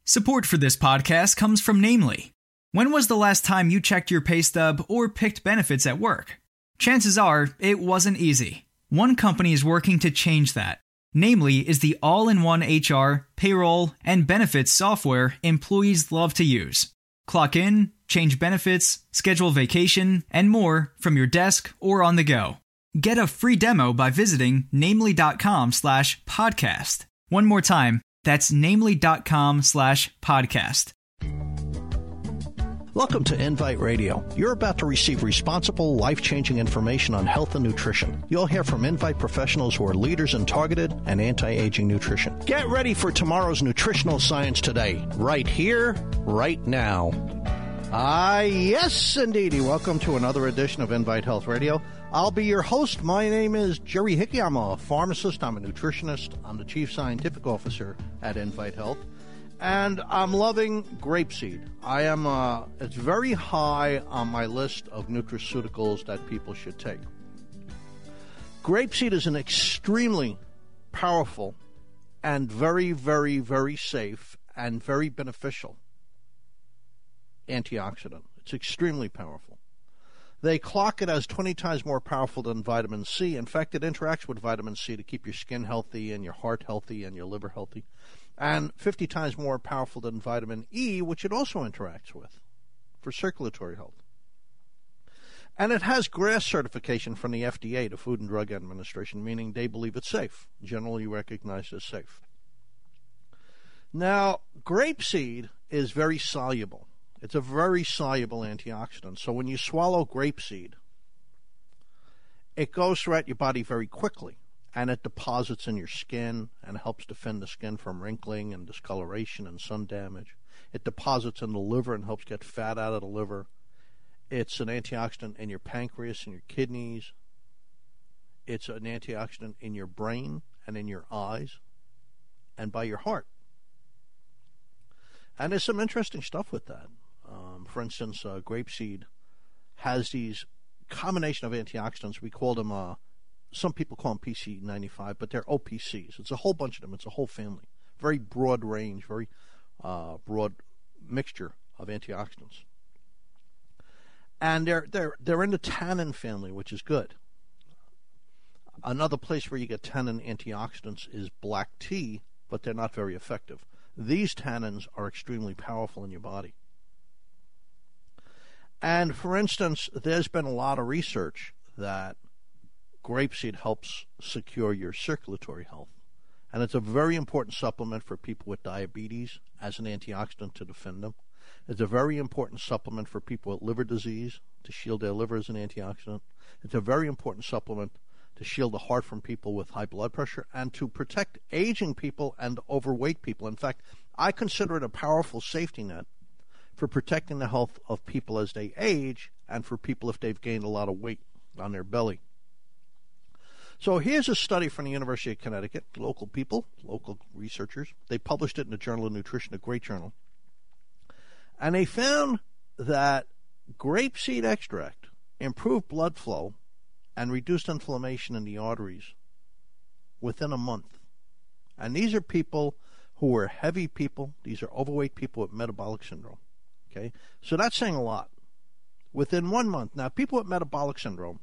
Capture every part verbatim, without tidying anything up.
Support for this podcast comes from Namely. When was the last time you checked your pay stub or picked benefits at work? Chances are it wasn't easy. One company is working to change that. Namely is the all-in-one H R, payroll, and benefits software employees love to use. Clock in, change benefits, schedule vacation, and more from your desk or on the go. Get a free demo by visiting namely.com slash podcast. One more time, that's namely.com slash podcast. Welcome to Invite Radio. You're about to receive responsible, life-changing information on health and nutrition. You'll hear from Invite professionals who are leaders in targeted and anti-aging nutrition. Get ready for tomorrow's nutritional science today, right here, right now. Ah, yes, indeedy. Welcome to another edition of Invite Health Radio. I'll be your host. My name is Jerry Hickey. I'm a pharmacist. I'm a nutritionist. I'm the chief scientific officer at Invite Health. And I'm loving grapeseed. I am, uh, it's very high on my list of nutraceuticals that people should take. Grapeseed is an extremely powerful and very, very, very safe and very beneficial antioxidant. It's extremely powerful. They clock it as twenty times more powerful than vitamin C. In fact, it interacts with vitamin C to keep your skin healthy and your heart healthy and your liver healthy. And fifty times more powerful than vitamin E, which it also interacts with for circulatory health. And it has GRAS certification from the F D A, the Food and Drug Administration, meaning they believe it's safe, generally recognized as safe. Now, grapeseed is very soluble. It's a very soluble antioxidant. So when you swallow grapeseed, it goes throughout your body very quickly, and it deposits in your skin and helps defend the skin from wrinkling and discoloration and sun damage. It deposits in the liver and helps get fat out of the liver. It's an antioxidant in your pancreas and your kidneys. It's an antioxidant in your brain and in your eyes and by your heart. And there's some interesting stuff with that. Um, for instance, uh, grapeseed has these combination of antioxidants. We call them, uh, some people call them P C ninety-five, but they're O P Cs. It's a whole bunch of them. It's a whole family. Very broad range, very uh, broad mixture of antioxidants. And they're, they're, they're in the tannin family, which is good. Another place where you get tannin antioxidants is black tea, but they're not very effective. These tannins are extremely powerful in your body. And, for instance, there's been a lot of research that grapeseed helps secure your circulatory health. And it's a very important supplement for people with diabetes as an antioxidant to defend them. It's a very important supplement for people with liver disease to shield their liver as an antioxidant. It's a very important supplement to shield the heart from people with high blood pressure and to protect aging people and overweight people. In fact, I consider it a powerful safety net for protecting the health of people as they age and for people if they've gained a lot of weight on their belly. So here's a study from the University of Connecticut, local people, local researchers. They published it in the Journal of Nutrition, a great journal. And they found that grapeseed extract improved blood flow and reduced inflammation in the arteries within a month. And these are people who are heavy people. These are overweight people with metabolic syndrome. Okay, so that's saying a lot. Within one month. Now, people with metabolic syndrome,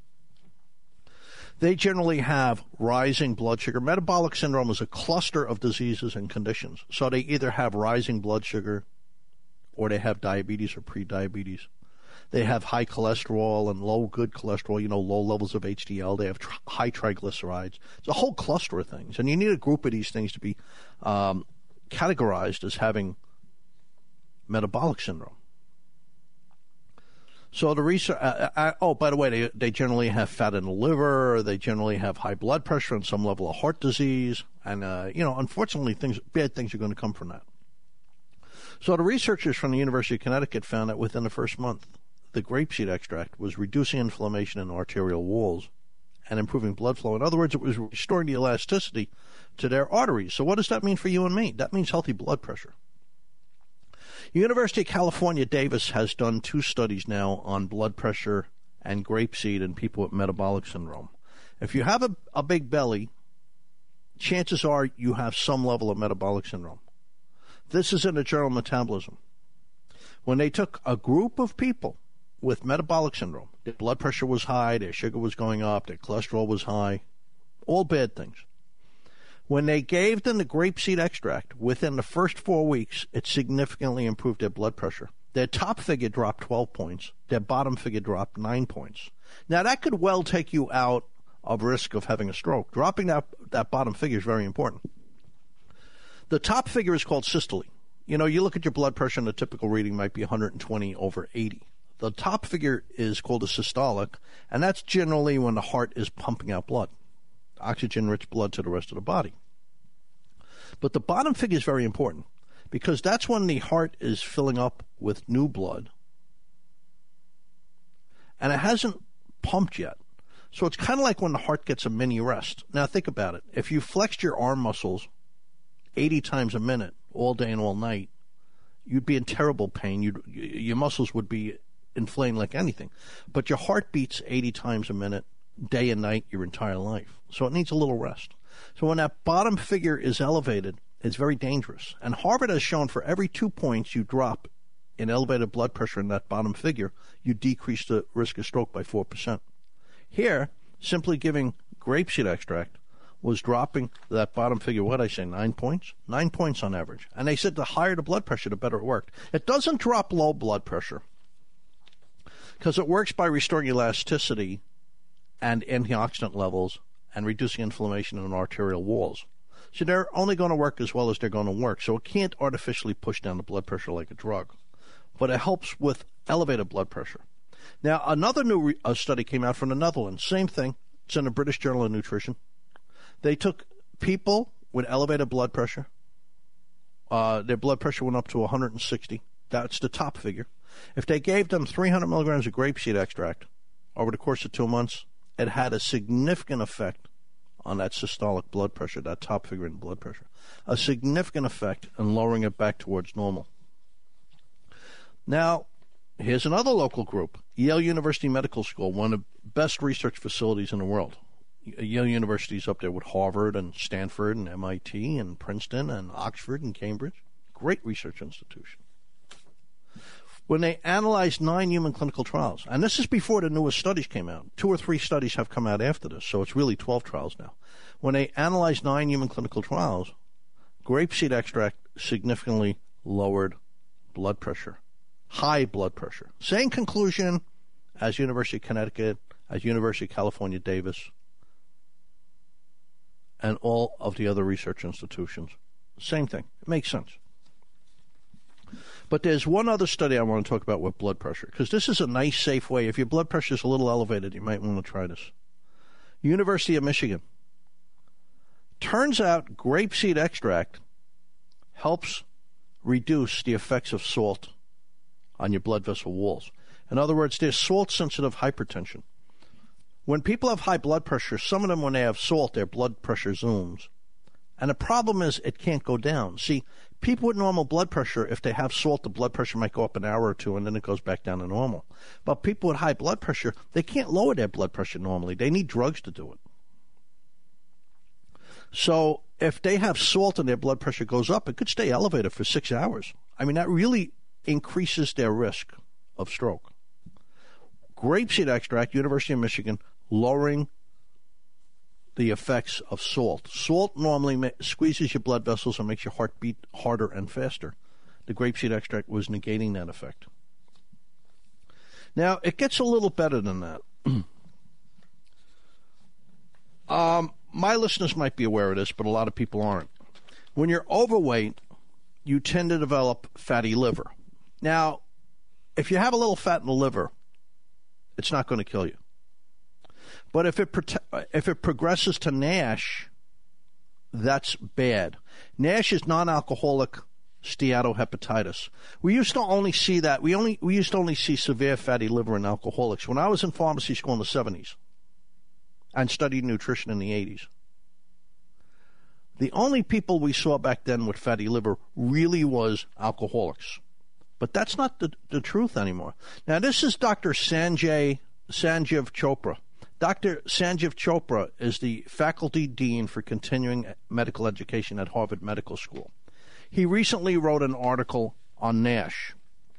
they generally have rising blood sugar. Metabolic syndrome is a cluster of diseases and conditions. So they either have rising blood sugar or they have diabetes or pre-diabetes. They have high cholesterol and low good cholesterol, you know, low levels of H D L. They have tr- high triglycerides. It's a whole cluster of things. And you need a group of these things to be um, categorized as having metabolic syndrome. So the research, uh, uh, oh, by the way, they, they generally have fat in the liver, they generally have high blood pressure and some level of heart disease, and, uh, you know, unfortunately, things, bad things are going to come from that. So the researchers from the University of Connecticut found that within the first month, the grapeseed extract was reducing inflammation in arterial walls and improving blood flow. In other words, it was restoring the elasticity to their arteries. So what does that mean for you and me? That means healthy blood pressure. University of California, Davis has done two studies now on blood pressure and grapeseed in people with metabolic syndrome. If you have a, a big belly, chances are you have some level of metabolic syndrome. This is in the Journal of Metabolism. When they took a group of people with metabolic syndrome, their blood pressure was high, their sugar was going up, their cholesterol was high, all bad things. When they gave them the grapeseed extract, within the first four weeks, it significantly improved their blood pressure. Their top figure dropped twelve points. Their bottom figure dropped nine points. Now, that could well take you out of risk of having a stroke. Dropping that, that bottom figure is very important. The top figure is called systole. You know, you look at your blood pressure and the typical reading might be one hundred twenty over eighty. The top figure is called a systolic, and that's generally when the heart is pumping out blood, oxygen-rich blood to the rest of the body. But the bottom figure is very important because that's when the heart is filling up with new blood, and it hasn't pumped yet. So it's kind of like when the heart gets a mini rest. Now think about it. If you flexed your arm muscles eighty times a minute all day and all night, you'd be in terrible pain. You'd, your muscles would be inflamed like anything. But your heart beats eighty times a minute, day and night, your entire life. So it needs a little rest. So when that bottom figure is elevated, it's very dangerous. And Harvard has shown for every two points you drop in elevated blood pressure in that bottom figure, you decrease the risk of stroke by four percent. Here, simply giving grapeseed extract was dropping that bottom figure, what did I say, nine points? Nine points on average. And they said the higher the blood pressure, the better it worked. It doesn't drop low blood pressure because it works by restoring elasticity and antioxidant levels and reducing inflammation in arterial walls. So they're only going to work as well as they're going to work. So it can't artificially push down the blood pressure like a drug. But it helps with elevated blood pressure. Now, another new re- uh, study came out from the Netherlands. Same thing. It's in the British Journal of Nutrition. They took people with elevated blood pressure. Uh, their blood pressure went up to one hundred sixty. That's the top figure. If they gave them three hundred milligrams of grapeseed extract over the course of two months, it had a significant effect on that systolic blood pressure, that top figure in blood pressure. A significant effect in lowering it back towards normal. Now, here's another local group, Yale University Medical School, one of the best research facilities in the world. Yale University is up there with Harvard and Stanford and M I T and Princeton and Oxford and Cambridge. Great research institution. When they analyzed nine human clinical trials, and this is before the newest studies came out. Two or three studies have come out after this, so it's really twelve trials now. When they analyzed nine human clinical trials, grapeseed extract significantly lowered blood pressure, high blood pressure. Same conclusion as University of Connecticut, as University of California, Davis, and all of the other research institutions. Same thing. It makes sense. But there's one other study I want to talk about with blood pressure, because this is a nice, safe way. If your blood pressure is a little elevated, you might want to try this. University of Michigan. Turns out grapeseed extract helps reduce the effects of salt on your blood vessel walls. In other words, there's salt-sensitive hypertension. When people have high blood pressure, some of them, when they have salt, their blood pressure zooms. And the problem is it can't go down. See, people with normal blood pressure, if they have salt, the blood pressure might go up an hour or two, and then it goes back down to normal. But people with high blood pressure, they can't lower their blood pressure normally. They need drugs to do it. So if they have salt and their blood pressure goes up, it could stay elevated for six hours. I mean, that really increases their risk of stroke. Grapeseed extract, University of Michigan, lowering the effects of salt. Salt normally ma- squeezes your blood vessels and makes your heart beat harder and faster. The grapeseed extract was negating that effect. Now, it gets a little better than that. um, my listeners might be aware of this, but a lot of people aren't. When you're overweight, you tend to develop fatty liver. Now, if you have a little fat in the liver, it's not going to kill you. But if it prote- if it progresses to NASH, that's bad. NASH is non-alcoholic steatohepatitis. We used to only see that. We only we used to only see severe fatty liver in alcoholics. When I was in pharmacy school in the seventies and studied nutrition in the eighties, the only people we saw back then with fatty liver really was alcoholics. But that's not the, the truth anymore. Now, this is Doctor Sanjay Sanjeev Chopra. Doctor Sanjeev Chopra is the faculty dean for continuing medical education at Harvard Medical School. He recently wrote an article on NASH.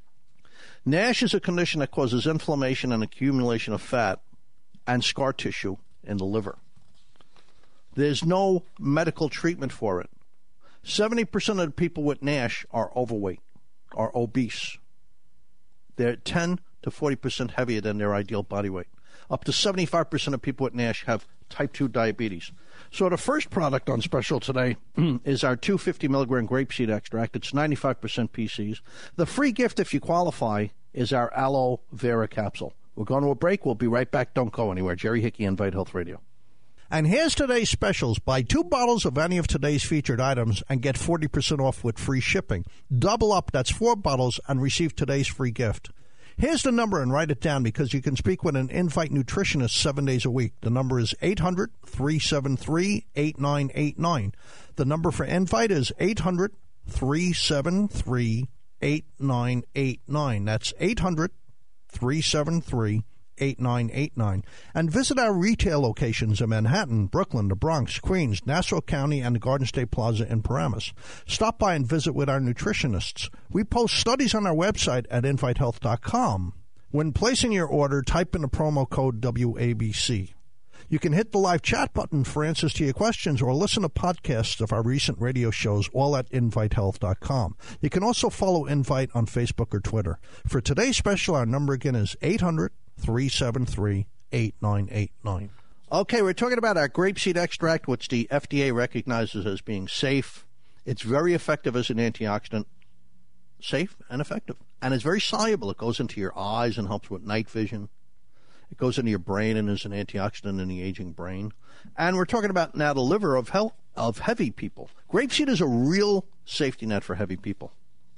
NASH is a condition that causes inflammation and accumulation of fat and scar tissue in the liver. There's no medical treatment for it. seventy percent of the people with NASH are overweight, are obese. They're ten to forty percent heavier than their ideal body weight. Up to seventy-five percent of people with NASH have type two diabetes. So the first product on special today is our two hundred fifty milligram grapeseed extract. It's ninety-five percent P Cs. The free gift, if you qualify, is our aloe vera capsule. We're going to a break. We'll be right back. Don't go anywhere. Jerry Hickey, Invite Health Radio. And here's today's specials. Buy two bottles of any of today's featured items and get forty percent off with free shipping. Double up, that's four bottles, and receive today's free gift. Here's the number, and write it down because you can speak with an Invite nutritionist seven days a week. The number is eight hundred, three seven three, eight nine eight nine. The number for Invite is eight hundred, three seven three, eight nine eight nine. That's eight hundred, three seven three, eight nine eight nine. And visit our retail locations in Manhattan, Brooklyn, the Bronx, Queens, Nassau County, and the Garden State Plaza in Paramus. Stop by and visit with our nutritionists. We post studies on our website at invite health dot com. When placing your order, type in the promo code W A B C. You can hit the live chat button for answers to your questions or listen to podcasts of our recent radio shows, all at invite health dot com. You can also follow Invite on Facebook or Twitter. For today's special, our number again is eight hundred, three seven three, eight nine eight nine. Okay, we're talking about our grapeseed extract, which the F D A recognizes as being safe. It's very effective as an antioxidant. Safe and effective. And it's very soluble. It goes into your eyes and helps with night vision. It goes into your brain and is an antioxidant in the aging brain. And we're talking about now the liver of health, of heavy people. Grapeseed is a real safety net for heavy people.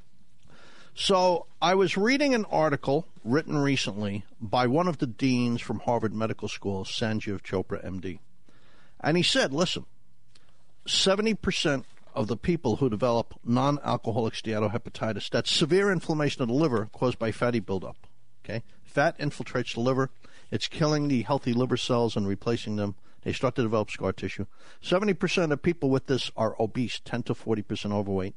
So I was reading an article written recently by one of the deans from Harvard Medical School, Sanjeev Chopra, M D. And he said, listen, seventy percent of the people who develop non-alcoholic steatohepatitis, that's severe inflammation of the liver caused by fatty buildup. Okay, fat infiltrates the liver. It's killing the healthy liver cells and replacing them. They start to develop scar tissue. seventy percent of people with this are obese, ten to forty percent overweight.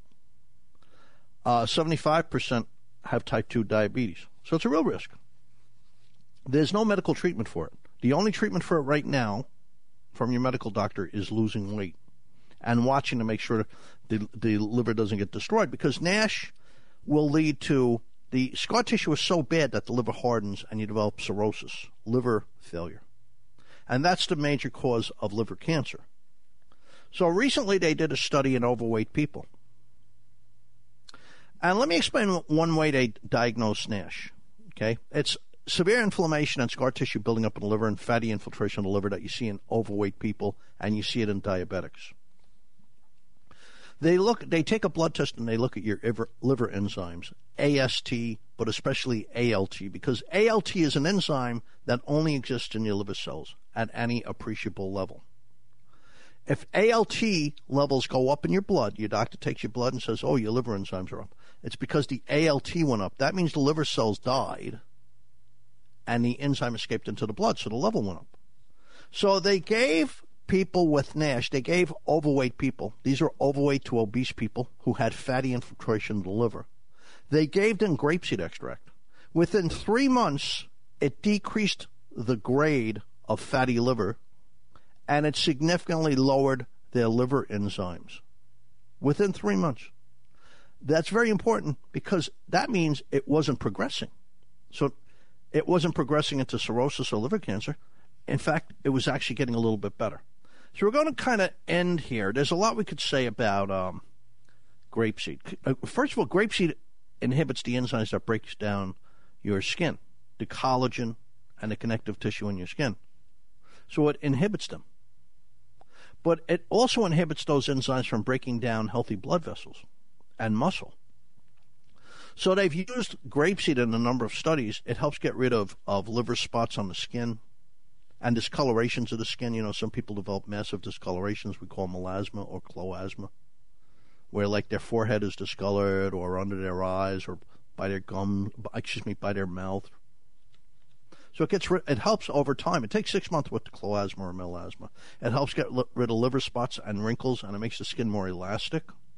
Uh, seventy-five percent have type two diabetes. So it's a real risk. There's no medical treatment for it. The only treatment for it right now from your medical doctor is losing weight and watching to make sure the, the liver doesn't get destroyed, because NASH will lead to the scar tissue is so bad that the liver hardens and you develop cirrhosis, liver failure. And that's the major cause of liver cancer. So recently they did a study in overweight people. And let me explain one way they diagnose NASH. Okay, it's severe inflammation and scar tissue building up in the liver and fatty infiltration of the liver that you see in overweight people, and you see it in diabetics. They look. They take a blood test and they look at your liver enzymes, A S T, but especially A L T, because A L T is an enzyme that only exists in your liver cells at any appreciable level. If A L T levels go up in your blood, your doctor takes your blood and says, oh, your liver enzymes are up. It's because the A L T went up. That means the liver cells died and the enzyme escaped into the blood, so the level went up. So they gave people with NASH, they gave overweight people, these are overweight to obese people who had fatty infiltration of the liver. They gave them grapeseed extract. Within three months, it decreased the grade of fatty liver, and it significantly lowered their liver enzymes within three months. That's very important because that means it wasn't progressing. So it wasn't progressing into cirrhosis or liver cancer. In fact, it was actually getting a little bit better. So we're going to kind of end here. There's a lot we could say about um, grapeseed. First of all, grapeseed inhibits the enzymes that breaks down your skin, the collagen and the connective tissue in your skin. So it inhibits them. But it also inhibits those enzymes from breaking down healthy blood vessels and muscle. So they've used grapeseed in a number of studies. It helps get rid of, of liver spots on the skin and discolorations of the skin. You know, some people develop massive discolorations. We call melasma or cloasma, where like their forehead is discolored or under their eyes or by their gum, excuse me, by their mouth. So it gets it helps over time. It takes six months with the cloasma or melasma. It helps get rid of liver spots and wrinkles, and it makes the skin more elastic.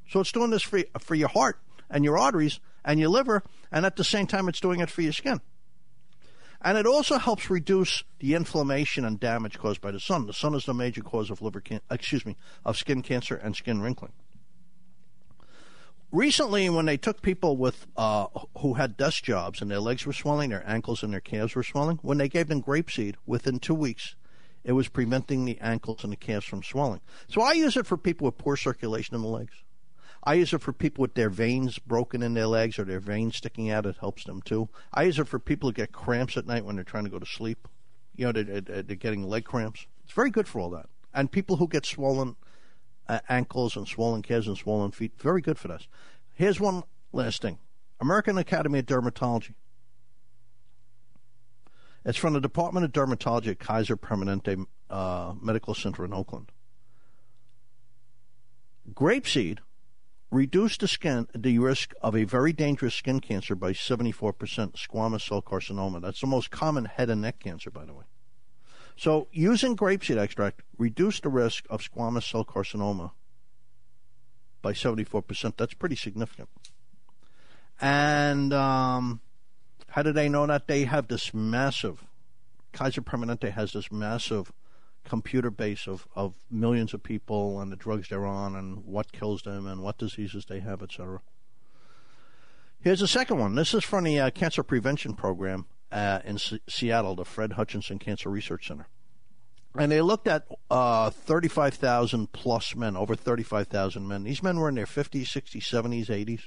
So it's doing this for, for your heart and your arteries and your liver, and at the same time it's doing it for your skin. And it also helps reduce the inflammation and damage caused by the sun. The sun is the major cause of liver can- excuse me, of skin cancer and skin wrinkling. Recently, when they took people with uh, who had desk jobs and their legs were swelling, their ankles and their calves were swelling, when they gave them grapeseed, within two weeks, it was preventing the ankles and the calves from swelling. So I use it for people with poor circulation in the legs. I use it for people with their veins broken in their legs or their veins sticking out. It helps them too. I use it for people who get cramps at night when they're trying to go to sleep. You know, they're, they're getting leg cramps. It's very good for all that. And people who get swollen uh, ankles and swollen calves and swollen feet, very good for this. Here's one last thing. American Academy of Dermatology. It's from the Department of Dermatology at Kaiser Permanente uh, Medical Center in Oakland. Grapeseed reduced the skin the risk of a very dangerous skin cancer by seventy-four percent, squamous cell carcinoma. That's the most common head and neck cancer, by the way. So using grapeseed extract reduced the risk of squamous cell carcinoma by seventy-four percent. That's pretty significant. And um, how do they know that? They have this massive, Kaiser Permanente has this massive computer base of, of millions of people and the drugs they're on and what kills them and what diseases they have, et cetera. Here's the second one. This is from the uh, Cancer Prevention Program uh, in C- Seattle, the Fred Hutchinson Cancer Research Center. And they looked at uh, thirty-five thousand plus men, over thirty-five thousand men. These men were in their fifties, sixties, seventies, eighties.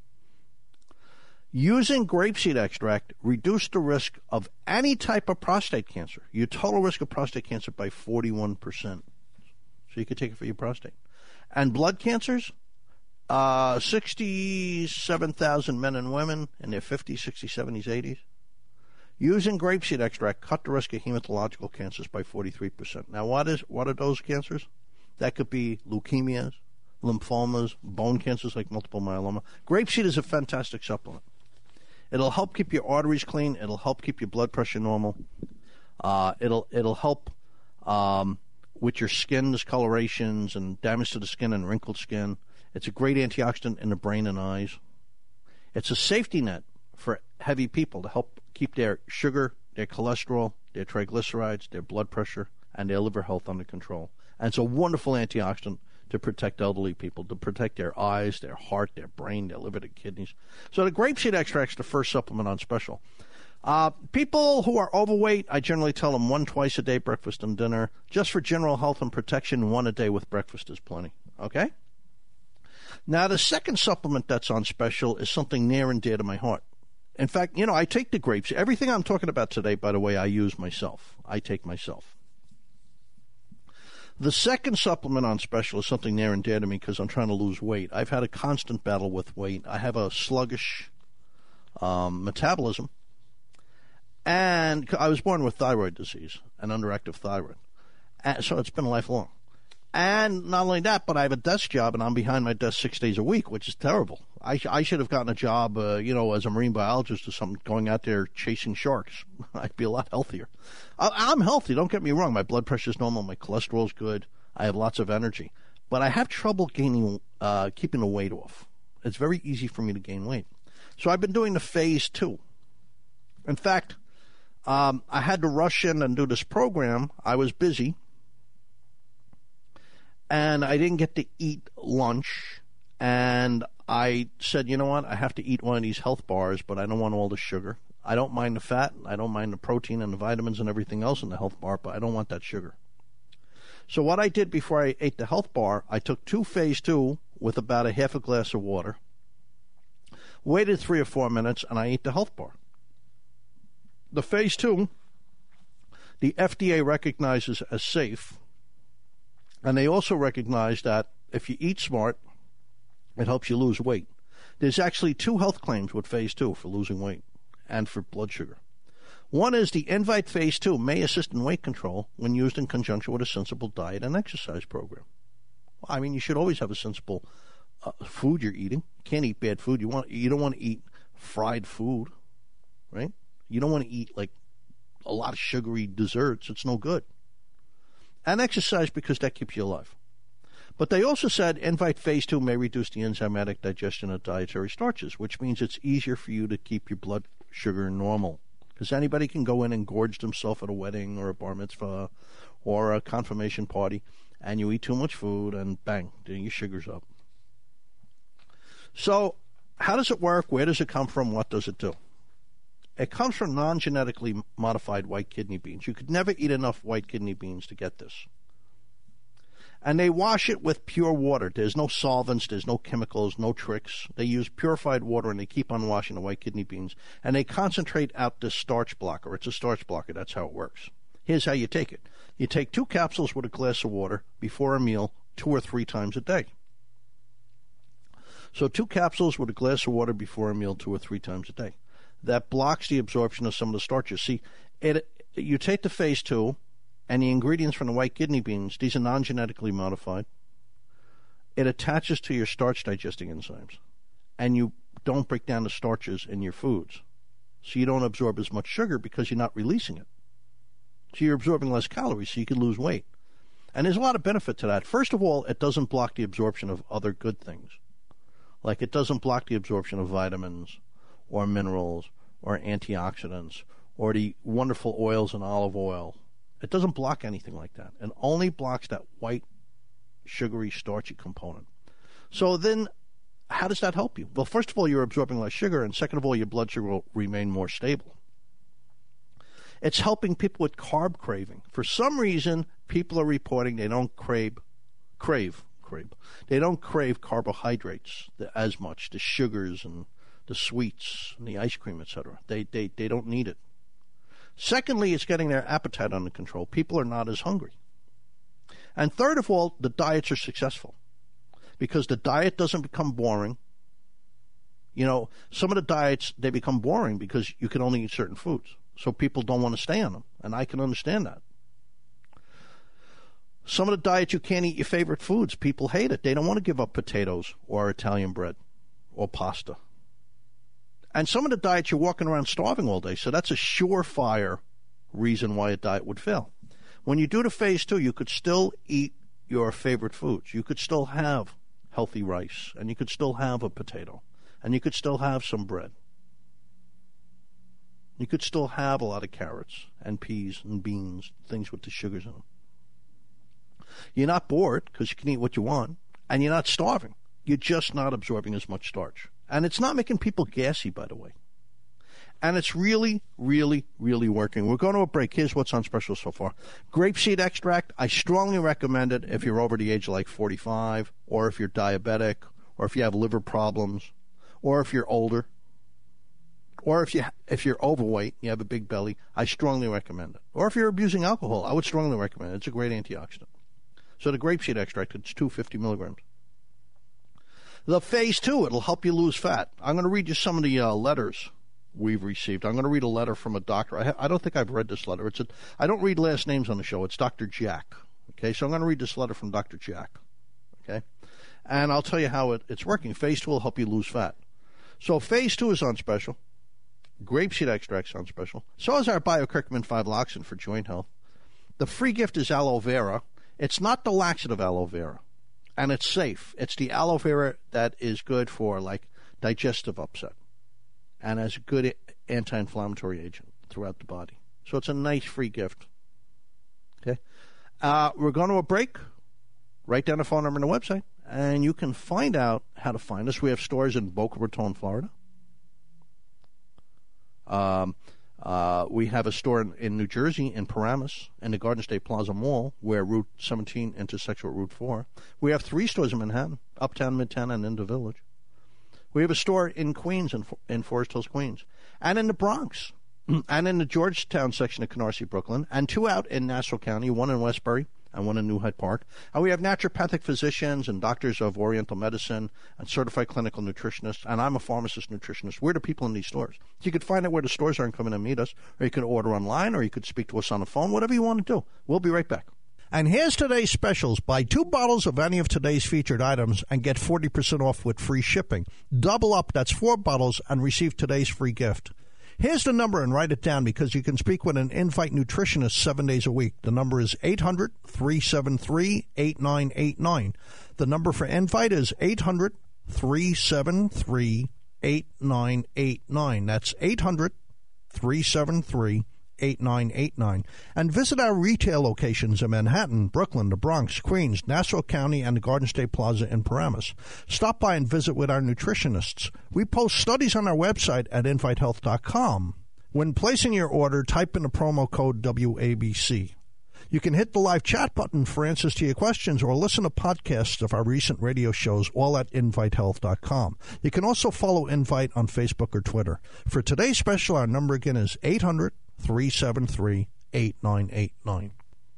Using grapeseed extract reduced the risk of any type of prostate cancer, your total risk of prostate cancer, by forty-one percent. So you could take it for your prostate. And blood cancers, uh, sixty-seven thousand men and women in their fifties, sixties, seventies, eighties. Using grapeseed extract cut the risk of hematological cancers by forty-three percent. Now, what is what are those cancers? That could be leukemias, lymphomas, bone cancers like multiple myeloma. Grapeseed is a fantastic supplement. It'll help keep your arteries clean. It'll help keep your blood pressure normal. Uh, it'll it'll help um, with your skin discolorations and damage to the skin and wrinkled skin. It's a great antioxidant in the brain and eyes. It's a safety net for heavy people to help keep their sugar, their cholesterol, their triglycerides, their blood pressure, and their liver health under control. And it's a wonderful antioxidant to protect elderly people, to protect their eyes, their heart, their brain, their liver, their kidneys. So the grapeseed extract is the first supplement on special. Uh, people who are overweight, I generally tell them one twice a day, breakfast and dinner. Just for general health and protection, one a day with breakfast is plenty. Okay? Now, the second supplement that's on special is something near and dear to my heart. In fact, you know, I take the grapes. Everything I'm talking about today, by the way, I use myself. I take myself. The second supplement on special is something near and dear to me because I'm trying to lose weight. I've had a constant battle with weight. I have a sluggish um, metabolism. And I was born with thyroid disease, an underactive thyroid. And so it's been lifelong. And not only that, but I have a desk job, and I'm behind my desk six days a week, which is terrible. I, sh- I should have gotten a job, uh, you know, as a marine biologist or something, going out there chasing sharks. I'd be a lot healthier. I- I'm healthy, don't get me wrong. My blood pressure's normal, my cholesterol's good, I have lots of energy. But I have trouble gaining, uh, keeping the weight off. It's very easy for me to gain weight. So I've been doing the phase two. In fact, um, I had to rush in and do this program. I was busy. And I didn't get to eat lunch, and I said, you know what, I have to eat one of these health bars, but I don't want all the sugar. I don't mind the fat, I don't mind the protein and the vitamins and everything else in the health bar, but I don't want that sugar. So what I did before I ate the health bar, I took two phase two with about a half a glass of water, waited three or four minutes, and I ate the health bar. The phase two, the F D A recognizes as safe. And they also recognize that if you eat smart, it helps you lose weight. There's actually two health claims with phase two for losing weight and for blood sugar. One is the Invite phase two may assist in weight control when used in conjunction with a sensible diet and exercise program. I mean, you should always have a sensible uh, food you're eating. You can't eat bad food. You want you don't want to eat fried food, right? You don't want to eat like a lot of sugary desserts. It's no good. And exercise because that keeps you alive. But they also said Invite Phase two may reduce the enzymatic digestion of dietary starches, which means it's easier for you to keep your blood sugar normal. Because anybody can go in and gorge themselves at a wedding or a bar mitzvah or a confirmation party, and you eat too much food, and bang, your sugar's up. So how does it work? Where does it come from? What does it do? It comes from non-genetically modified white kidney beans. You could never eat enough white kidney beans to get this. And they wash it with pure water. There's no solvents, there's no chemicals, no tricks. They use purified water, and they keep on washing the white kidney beans. And they concentrate out this starch blocker. It's a starch blocker. That's how it works. Here's how you take it. You take two capsules with a glass of water before a meal two or three times a day. So two capsules with a glass of water before a meal two or three times a day. That blocks the absorption of some of the starches. See, it, you take the phase two, and the ingredients from the white kidney beans, these are non-genetically modified. It attaches to your starch-digesting enzymes, and you don't break down the starches in your foods. So you don't absorb as much sugar because you're not releasing it. So you're absorbing less calories, so you can lose weight. And there's a lot of benefit to that. First of all, it doesn't block the absorption of other good things. Like it doesn't block the absorption of vitamins or minerals or antioxidants or the wonderful oils in olive oil. It doesn't block anything like that. It only blocks that white, sugary, starchy component. So then, how does that help you? Well, first of all, you're absorbing less sugar, and second of all, your blood sugar will remain more stable. It's helping people with carb craving. For some reason, people are reporting they don't crave, crave, crave. They don't crave carbohydrates as much, the sugars and the sweets and the ice cream, et cetera. They, they, they don't need it. Secondly, it's getting their appetite under control. People are not as hungry. And third of all, the diets are successful because the diet doesn't become boring. You know, some of the diets, they become boring because you can only eat certain foods. So people don't want to stay on them, and I can understand that. Some of the diets, you can't eat your favorite foods. People hate it. They don't want to give up potatoes or Italian bread or pasta. And some of the diets, you're walking around starving all day, so that's a surefire reason why a diet would fail. When you do the phase two, you could still eat your favorite foods. You could still have healthy rice, and you could still have a potato, and you could still have some bread. You could still have a lot of carrots and peas and beans, things with the sugars in them. You're not bored because you can eat what you want, and you're not starving. You're just not absorbing as much starch. And it's not making people gassy, by the way. And it's really, really, really working. We're going to a break. Here's what's on special so far. Grapeseed extract, I strongly recommend it if you're over the age of like forty-five, or if you're diabetic, or if you have liver problems, or if you're older, or if, you, if you're overweight, you have a big belly. I strongly recommend it. Or if you're abusing alcohol, I would strongly recommend it. It's a great antioxidant. So the grapeseed extract, it's two hundred fifty milligrams. The phase two, it'll help you lose fat. I'm going to read you some of the uh, letters we've received. I'm going to read a letter from a doctor. I, ha- I don't think I've read this letter. It's a, I don't read last names on the show. It's Doctor Jack. Okay, so I'm going to read this letter from Doctor Jack. Okay, and I'll tell you how it, it's working. Phase two will help you lose fat. So phase two is on special. Grapeseed extract's on special. So is our BioCurcumin five Loxin for joint health. The free gift is aloe vera. It's not the laxative aloe vera. And it's safe. It's the aloe vera that is good for, like, digestive upset and as a good anti-inflammatory agent throughout the body. So it's a nice free gift. Okay? Uh, we're going to a break. Write down the phone number on the website, and you can find out how to find us. We have stores in Boca Raton, Florida. Um, uh, we have a store in, in New Jersey, in Paramus, in the Garden State Plaza Mall, where Route seventeen intersects with Route four. We have three stores in Manhattan, Uptown, Midtown, and in the Village. We have a store in Queens, in, in Forest Hills, Queens, and in the Bronx, and in the Georgetown section of Canarsie, Brooklyn, and two out in Nassau County, one in Westbury and one in New Hyde Park. And we have naturopathic physicians and doctors of Oriental medicine and certified clinical nutritionists, and I'm a pharmacist nutritionist. We're the people in these stores. So you could find out where the stores are and come in and meet us, or you can order online, or you could speak to us on the phone, whatever you want to do. We'll be right back. And here's today's specials. Buy two bottles of any of today's featured items and get forty percent off with free shipping. Double up, that's four bottles, and receive today's free gift. Here's the number, and write it down because you can speak with an Invite nutritionist seven days a week. The number is eight hundred, three seven three, eight nine eight nine. The number for Invite is eight hundred, three seven three, eight nine eight nine. That's eight hundred, three seven three, eight nine eight nine. And visit our retail locations in Manhattan, Brooklyn, the Bronx, Queens, Nassau County, and the Garden State Plaza in Paramus. Stop by and visit with our nutritionists. We post studies on our website at invite health dot com. When placing your order, type in the promo code W A B C. You can hit the live chat button for answers to your questions or listen to podcasts of our recent radio shows, all at invite health dot com. You can also follow Invite on Facebook or Twitter. For today's special, our number again is eight hundred, three seven three, eight nine eight nine.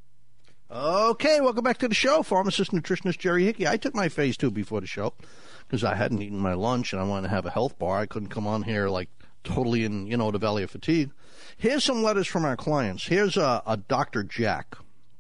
Okay, welcome back to the show. Pharmacist, nutritionist Jerry Hickey. I took my phase two before the show because I hadn't eaten my lunch and I wanted to have a health bar. I couldn't come on here like totally in, you know, the valley of fatigue. Here's some letters from our clients. Here's a, a Doctor Jack.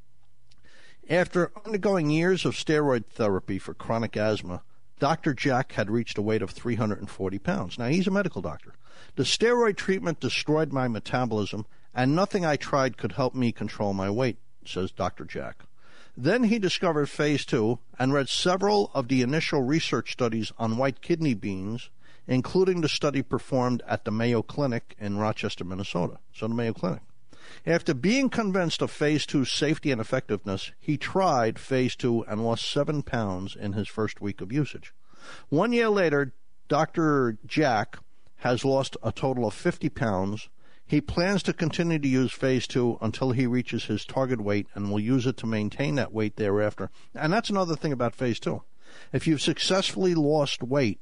After undergoing years of steroid therapy for chronic asthma, Doctor Jack had reached a weight of three hundred forty pounds. Now, he's a medical doctor. The steroid treatment destroyed my metabolism, and nothing I tried could help me control my weight, says Doctor Jack. Then he discovered phase two and read several of the initial research studies on white kidney beans, including the study performed at the Mayo Clinic in Rochester, Minnesota. So the Mayo Clinic. After being convinced of phase two's safety and effectiveness, he tried phase two and lost seven pounds in his first week of usage. One year later, Doctor Jack has lost a total of fifty pounds. He plans to continue to use phase two until he reaches his target weight and will use it to maintain that weight thereafter. And that's another thing about phase two. If you've successfully lost weight,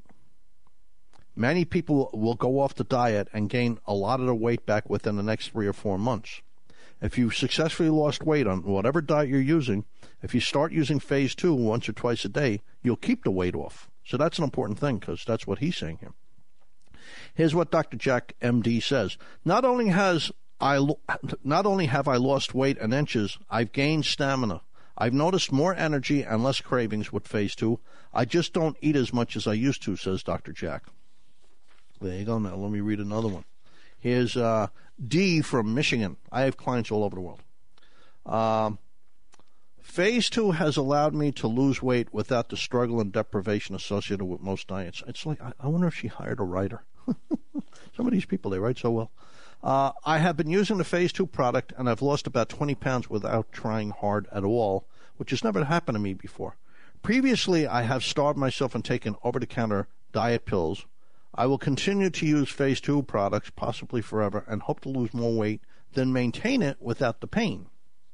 many people will go off the diet and gain a lot of the weight back within the next three or four months. If you've successfully lost weight on whatever diet you're using, if you start using phase two once or twice a day, you'll keep the weight off. So that's an important thing because that's what he's saying here. Here's what Doctor Jack, M D, says. Not only has I, not only have I lost weight in inches, I've gained stamina. I've noticed more energy and less cravings with phase two. I just don't eat as much as I used to, says Doctor Jack. There you go. Now let me read another one. Here's uh, D from Michigan. I have clients all over the world. Um, phase two has allowed me to lose weight without the struggle and deprivation associated with most diets. It's like, I, I wonder if she hired a writer. Some of these people, they write so well. Uh, I have been using the phase two product, and I've lost about twenty pounds without trying hard at all, which has never happened to me before. Previously, I have starved myself and taken over-the-counter diet pills. I will continue to use phase two products, possibly forever, and hope to lose more weight, then maintain it without the pain.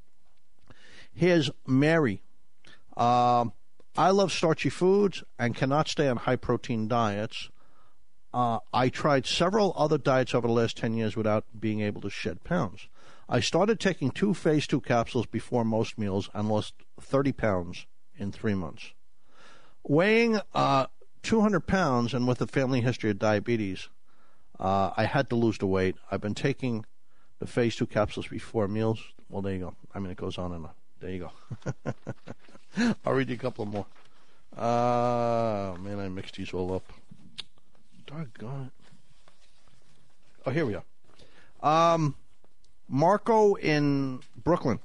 Here's Mary. Uh, I love starchy foods and cannot stay on high-protein diets. Uh, I tried several other diets over the last ten years without being able to shed pounds. I started taking two phase two capsules before most meals and lost thirty pounds in three months. Weighing uh, two hundred pounds and with a family history of diabetes, uh, I had to lose the weight. I've been taking the phase two capsules before meals. Well, there you go. I mean, it goes on and on. There you go. I'll read you a couple more. Uh, man, I mixed these all up. Doggone it. Oh, here we are. Um, Marco in Brooklyn.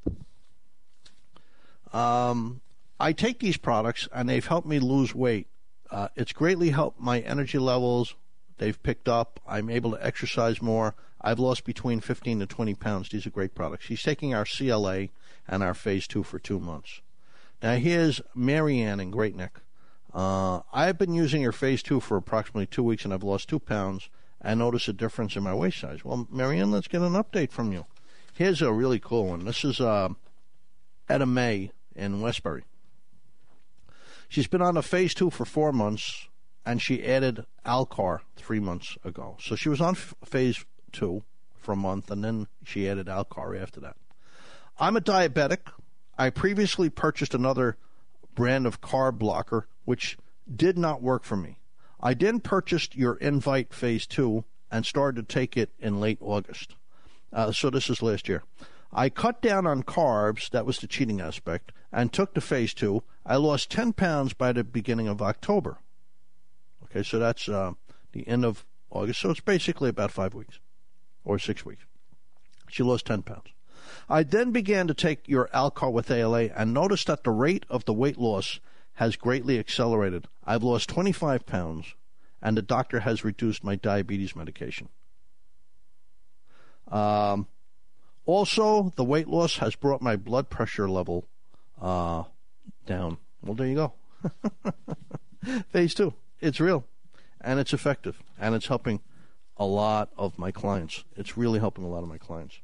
Um, I take these products, and they've helped me lose weight. Uh, it's greatly helped my energy levels. They've picked up. I'm able to exercise more. I've lost between fifteen to twenty pounds. These are great products. She's taking our C L A and our phase two for two months. Now, here's Marianne in Great Neck. Uh, I've been using your phase two for approximately two weeks, and I've lost two pounds and noticed a difference in my waist size. Well, Marianne, let's get an update from you. Here's a really cool one. This is uh, Etta May in Westbury. She's been on a phase two for four months, and she added Alcar three months ago. So she was on f- phase two for a month, and then she added Alcar after that. I'm a diabetic. I previously purchased another brand of carb blocker, which did not work for me. I then purchased your Invite phase two and started to take it in late August. Uh, so this is last year. I cut down on carbs, that was the cheating aspect, and took the phase two. I lost ten pounds by the beginning of October. Okay, so that's uh, the end of August. So it's basically about five weeks or six weeks. She lost ten pounds. I then began to take your Alcar with A L A and noticed that the rate of the weight loss has greatly accelerated. I've lost twenty-five pounds, and the doctor has reduced my diabetes medication. Um, also, the weight loss has brought my blood pressure level uh, down. Well, there you go. Phase two. It's real, and it's effective, and it's helping a lot of my clients. It's really helping a lot of my clients.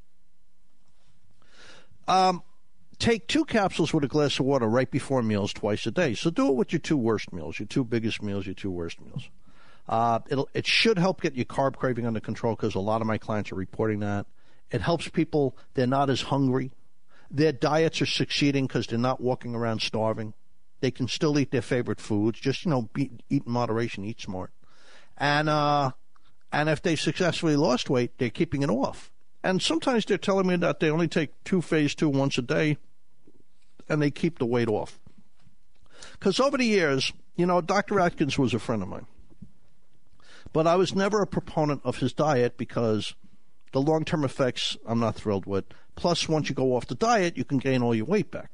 Um, take two capsules with a glass of water right before meals twice a day. So do it with your two worst meals, your two biggest meals, your two worst meals. Uh, it'll, it should help get your carb craving under control because a lot of my clients are reporting that. It helps people. They're not as hungry. Their diets are succeeding because they're not walking around starving. They can still eat their favorite foods. Just, you know, be, eat in moderation, eat smart. And, uh, and if they've successfully lost weight, they're keeping it off. And sometimes they're telling me that they only take two phase two once a day, and they keep the weight off. Because over the years, you know, Doctor Atkins was a friend of mine. But I was never a proponent of his diet because the long-term effects I'm not thrilled with. Plus, once you go off the diet, you can gain all your weight back.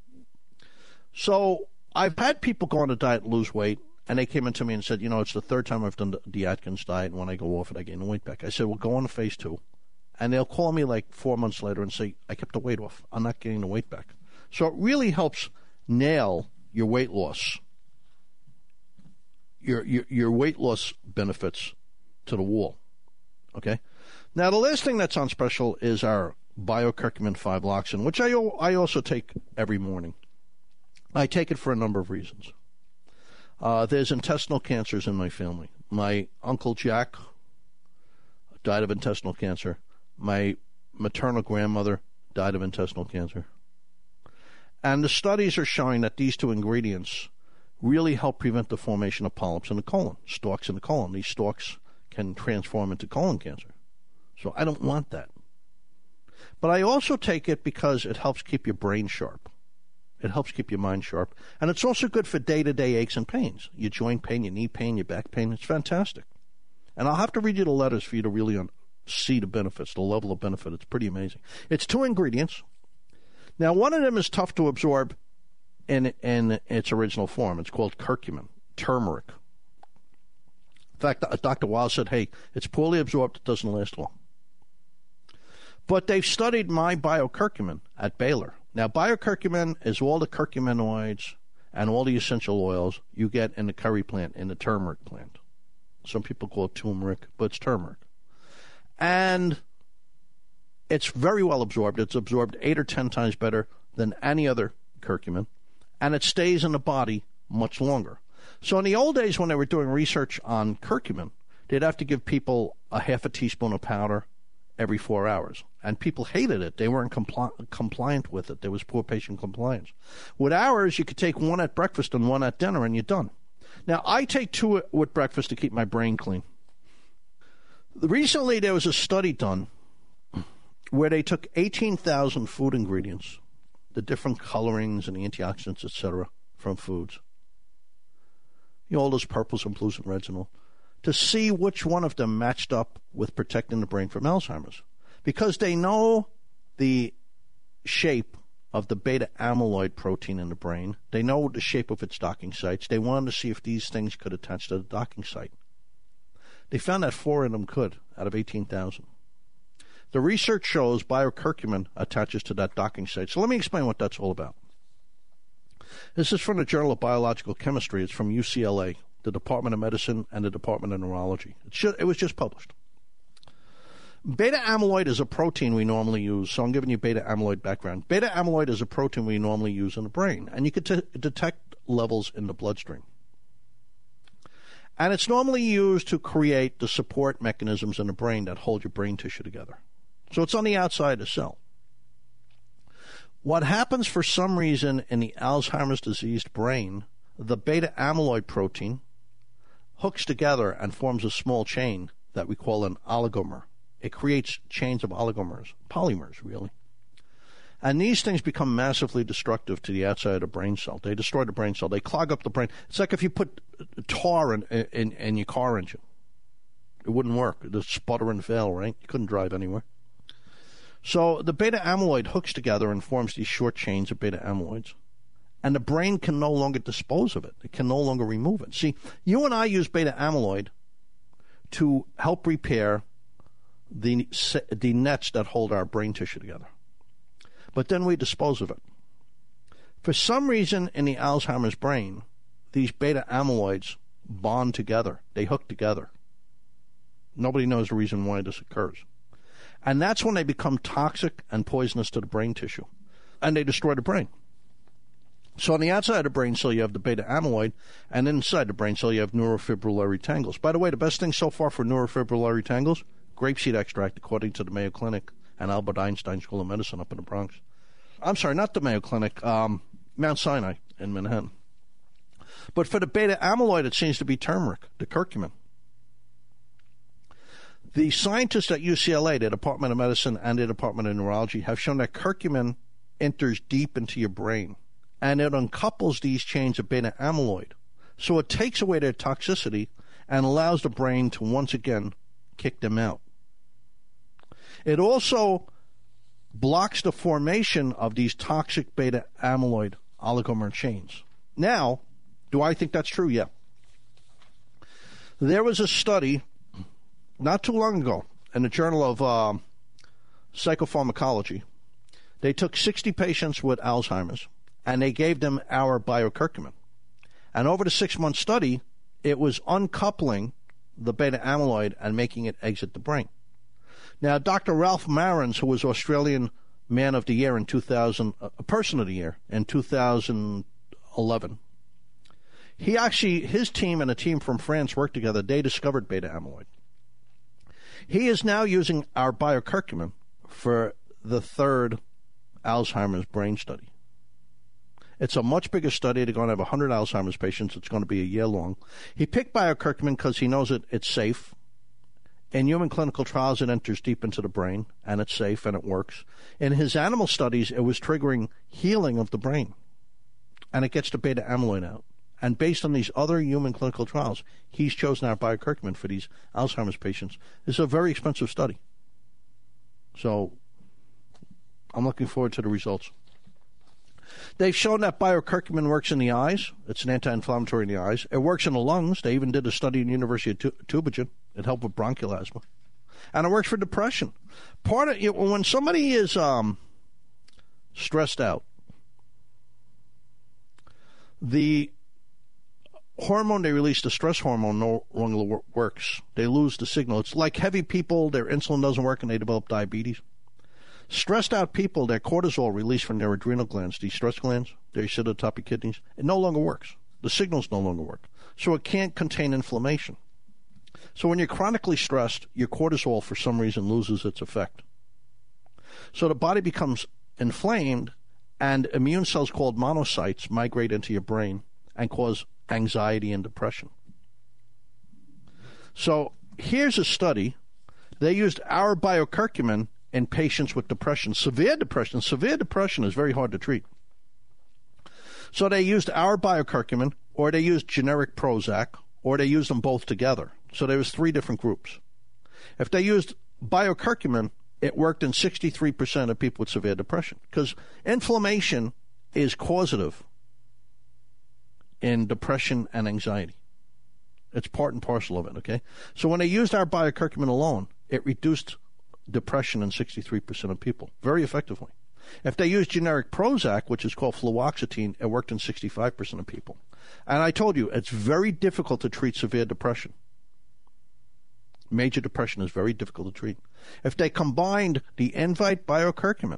So I've had people go on a diet and lose weight, and they came into me and said, you know, it's the third time I've done the, the Atkins diet, and when I go off it, I gain the weight back. I said, well, go on to phase two. And they'll call me like four months later and say, I kept the weight off. I'm not getting the weight back. So it really helps nail your weight loss, your your, your weight loss benefits to the wall. Okay? Now, the last thing that's on special is our Biocurcumin five Loxin, which I, I also take every morning. I take it for a number of reasons. Uh, there's intestinal cancers in my family. My Uncle Jack died of intestinal cancer. My maternal grandmother died of intestinal cancer. And the studies are showing that these two ingredients really help prevent the formation of polyps in the colon, stalks in the colon. These stalks can transform into colon cancer. So I don't want that. But I also take it because it helps keep your brain sharp. It helps keep your mind sharp. And it's also good for day-to-day aches and pains. Your joint pain, your knee pain, your back pain. It's fantastic. And I'll have to read you the letters for you to really un- see the benefits, the level of benefit. It's pretty amazing. It's two ingredients. Now, one of them is tough to absorb in, in its original form. It's called curcumin, turmeric. In fact, Doctor Weil said, hey, it's poorly absorbed. It doesn't last long. But they've studied my biocurcumin at Baylor. Now, biocurcumin is all the curcuminoids and all the essential oils you get in the curry plant, in the turmeric plant. Some people call it turmeric, but it's turmeric. And it's very well absorbed. It's absorbed eight or ten times better than any other curcumin, and it stays in the body much longer. So in the old days when they were doing research on curcumin, they'd have to give people a half a teaspoon of powder every four hours. And people hated it. They weren't compli- compliant with it. There was poor patient compliance. With ours, you could take one at breakfast and one at dinner, and you're done. Now, I take two with breakfast to keep my brain clean. Recently, there was a study done where they took eighteen thousand food ingredients, the different colorings and the antioxidants, et cetera, from foods. You know, all those purples and blues and reds and all, to see which one of them matched up with protecting the brain from Alzheimer's. Because they know the shape of the beta amyloid protein in the brain. They know the shape of its docking sites. They wanted to see if these things could attach to the docking site. They found that four of them could, out of eighteen thousand. The research shows biocurcumin attaches to that docking site. So let me explain what that's all about. This is from the Journal of Biological Chemistry. It's from U C L A, the Department of Medicine, and the Department of Neurology. It, should, it was just published. Beta amyloid is a protein we normally use, so I'm giving you beta amyloid background. Beta amyloid is a protein we normally use in the brain, and you can t- detect levels in the bloodstream. And it's normally used to create the support mechanisms in the brain that hold your brain tissue together. So it's on the outside of the cell. What happens for some reason in the Alzheimer's diseased brain, the beta amyloid protein hooks together and forms a small chain that we call an oligomer. It creates chains of oligomers, polymers, really. And these things become massively destructive to the outside of the brain cell. They destroy the brain cell. They clog up the brain. It's like if you put tar in, in, in your car engine. It wouldn't work. It'd sputter and fail, right? You couldn't drive anywhere. So the beta amyloid hooks together and forms these short chains of beta amyloids. And the brain can no longer dispose of it. It can no longer remove it. See, you and I use beta amyloid to help repair the, the nets that hold our brain tissue together. But then we dispose of it. For some reason in the Alzheimer's brain, these beta amyloids bond together. They hook together. Nobody knows the reason why this occurs. And that's when they become toxic and poisonous to the brain tissue. And they destroy the brain. So on the outside of the brain cell, you have the beta amyloid, and inside the brain cell, you have neurofibrillary tangles. By the way, the best thing so far for neurofibrillary tangles, grapeseed extract, according to the Mayo Clinic and Albert Einstein School of Medicine up in the Bronx. I'm sorry, not the Mayo Clinic, um, Mount Sinai in Manhattan. But for the beta amyloid, it seems to be turmeric, the curcumin. The scientists at U C L A, the Department of Medicine and the Department of Neurology, have shown that curcumin enters deep into your brain, and it uncouples these chains of beta amyloid. So it takes away their toxicity and allows the brain to once again kick them out. It also blocks the formation of these toxic beta amyloid oligomer chains. Now, do I think that's true? Yeah. There was a study not too long ago in the Journal of uh, Psychopharmacology. They took sixty patients with Alzheimer's, and they gave them our biocurcumin. And over the six-month study, it was uncoupling the beta amyloid and making it exit the brain. Now, Doctor Ralph Marins, who was Australian Man of the Year in two thousand, uh, Person of the Year in two thousand eleven, he actually, his team and a team from France worked together. They discovered beta amyloid. He is now using our biocurcumin for the third Alzheimer's brain study. It's a much bigger study. They're going to have one hundred Alzheimer's patients. It's going to be a year long. He picked biocurcumin because he knows it, it's safe. In human clinical trials, it enters deep into the brain, and it's safe, and it works. In his animal studies, it was triggering healing of the brain, and it gets the beta amyloid out. And based on these other human clinical trials, he's chosen our biocurcumin for these Alzheimer's patients. It's a very expensive study. So I'm looking forward to the results. They've shown that biocurcumin works in the eyes. It's an anti-inflammatory in the eyes. It works in the lungs. They even did a study in the University of Tübingen. It helped with bronchial asthma. And it works for depression. Part of, you know, when somebody is um, stressed out, the hormone they release, the stress hormone, no longer works. They lose the signal. It's like heavy people, their insulin doesn't work and they develop diabetes. Stressed out people, their cortisol released from their adrenal glands, these stress glands, they sit at the top of your kidneys, it no longer works. The signals no longer work. So it can't contain inflammation. So when you're chronically stressed, your cortisol for some reason loses its effect. So the body becomes inflamed and immune cells called monocytes migrate into your brain and cause anxiety and depression. So here's a study. They used our biocurcumin in patients with depression, severe depression. Severe depression is very hard to treat. So they used our biocurcumin, or they used generic Prozac, or they used them both together. So there was three different groups. If they used biocurcumin, it worked in sixty-three percent of people with severe depression, because inflammation is causative in depression and anxiety. It's part and parcel of it, okay? So when they used our biocurcumin alone, it reduced depression in sixty-three percent of people very effectively. If they used generic Prozac, which is called fluoxetine, it worked in sixty-five percent of people. And I told you, it's very difficult to treat severe depression. Major depression is very difficult to treat. If they combined the Invite biocurcumin